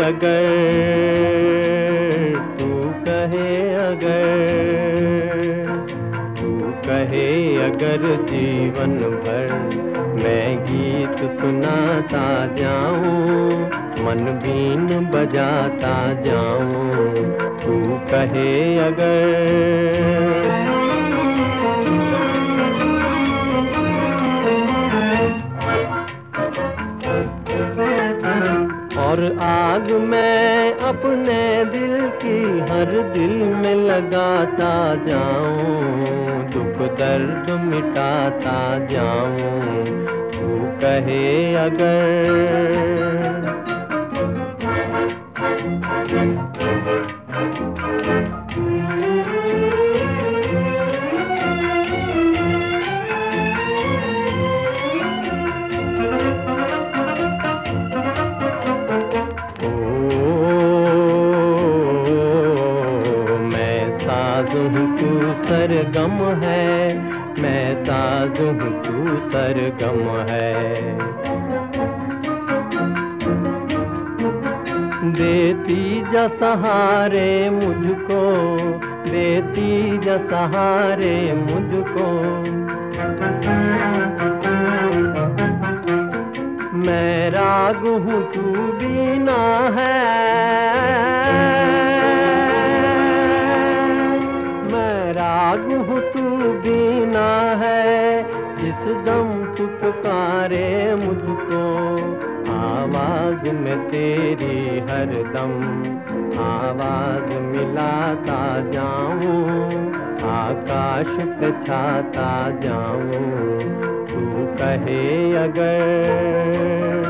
अगर, तू कहे अगर, तू कहे अगर जीवन भर मैं गीत सुनाता जाऊं, मन बीन बजाता जाऊं, तू कहे अगर। और आग मैं अपने दिल की हर दिल में लगाता जाऊं, दुख दर्द मिटाता जाऊं, तू कहे अगर। तू सरगम है, मैं साज़ हूँ तू सरगम है। देती जा सहारे मुझको, देती जा सहारे मुझको, मैं राग हूँ तू बीना है, राग हूँ तू बीना है, जिस दम तू पुकारे मुझको, आवाज में तेरी हर दम आवाज मिलाता जाऊं, आकाश पे छाता जाऊं, तू कहे अगर।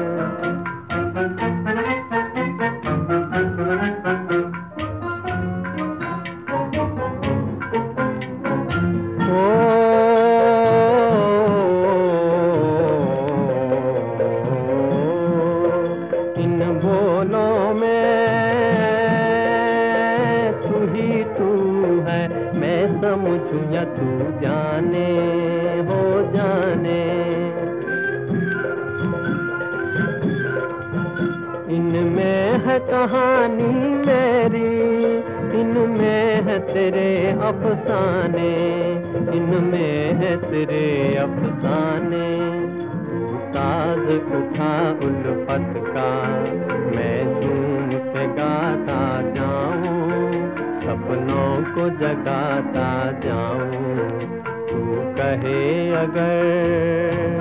बोलों में तू ही तू है, मैं समझूं या तू जाने हो जाने, इनमें है कहानी मेरी, इनमें है तेरे अफसाने, इनमें है तेरे अफसाने। साज उठा उल्फत का मैं झूम के गाता जाऊं, सपनों को जगाता जाऊं, तू कहे अगर।